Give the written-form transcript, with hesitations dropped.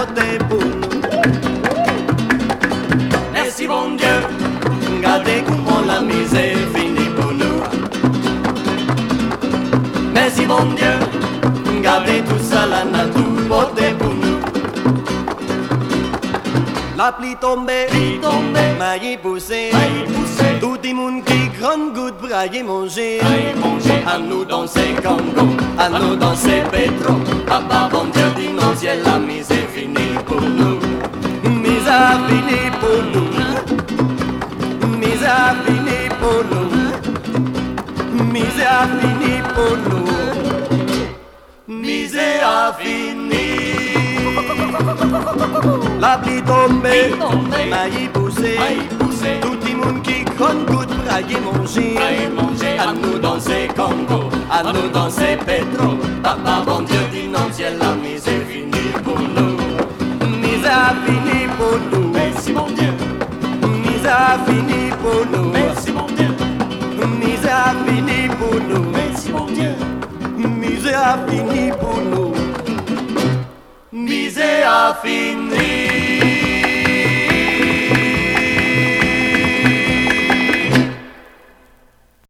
voté pour nous. Merci bon Dieu, regardez comment la misère finit pour nous. Merci bon Dieu, regardez tout ça, la nature voté pour nous. La pluie tombée, maille poussée, tout le monde qui grande goutte braille manger. À nous danser Congo, à nous danser pétro. Papa bon Dieu dit non ciel, la misère finie pour nous. Misère finie pour nous. Misère finie pour nous. Misère finie pour nous. Misère finie. La pluie tombée, maille poussée, tout le monde qui compte goutte braille manger. À nous danser Congo, à nous danser pétro. Papa bon Dieu dit non ciel, la misère finie pour nous. Misère finie pour nous. Merci mon Dieu. Misère finie pour nous. Merci mon Dieu. Misère finie pour nous. Merci mon Dieu. Misère finie pour nous. Misère finie.